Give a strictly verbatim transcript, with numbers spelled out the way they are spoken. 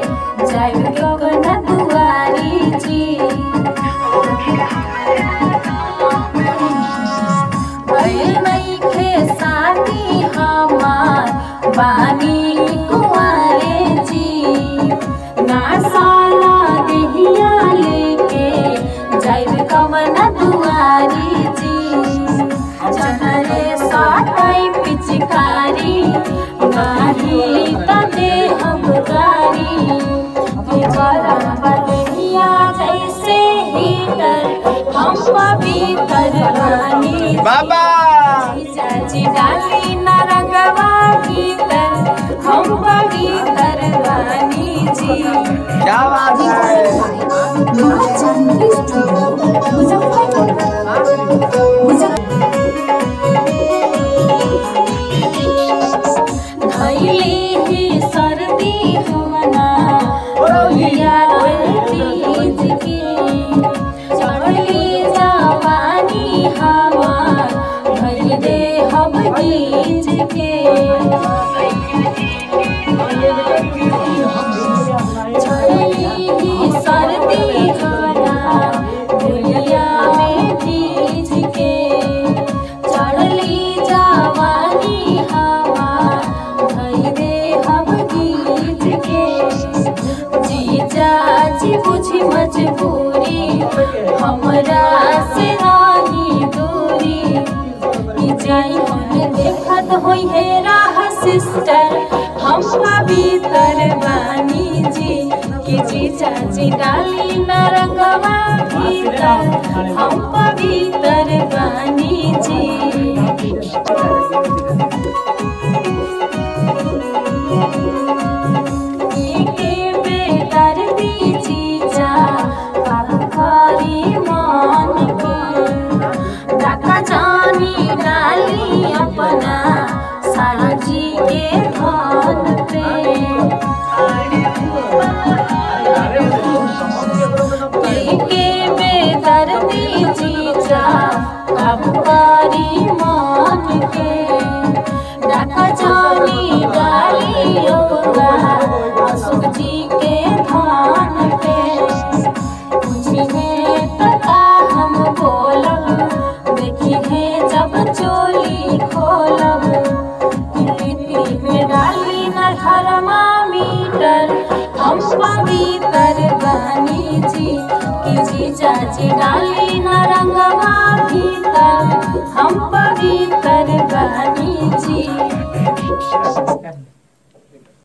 जाइब कवना दुआरी जी। भइल नइखे शादी हमार बानी कुंवारे जी। ना साला देहिया लेके जाइब कवना दुआरी जी। जनरे साटाई पिचकारी नाही तदे हम गारी। बदलिया जैसे हीटर हम पवित्र रानी बाबा चाची डाली न रंगवा भीतर हम पवित्र रानी जी। क्या बात है। धैली ही सर्दी हमना रोहिया तीज की चढ़ली जवानी हमार धैल दे हम गीज के। चढ़ली ही सर्दी हमना रोहिया में तीज के चढ़ली जवानी हमार धैल दे हम गीज के। जीजा जी बुझी मजबूरी हमरा से नाही दूरी। जाई हम देखत होई है राह सिस्टर हम पवित्र बानी जी। कि जीजा जी डाली न रंगवा भीतर हम पवित्र बानी जी। डाली अपना साजी के धान पे के बेदर्दी जीजा अब कारी मान के। डाका जानी डाली अपना अशोक जी के धान पे। मुझे तका हम बोलब देखी है जब चोली खोलब। लिपि में डाली न थर्मामीटर हम पवित्र बानी जी। कि जीजा जी डाली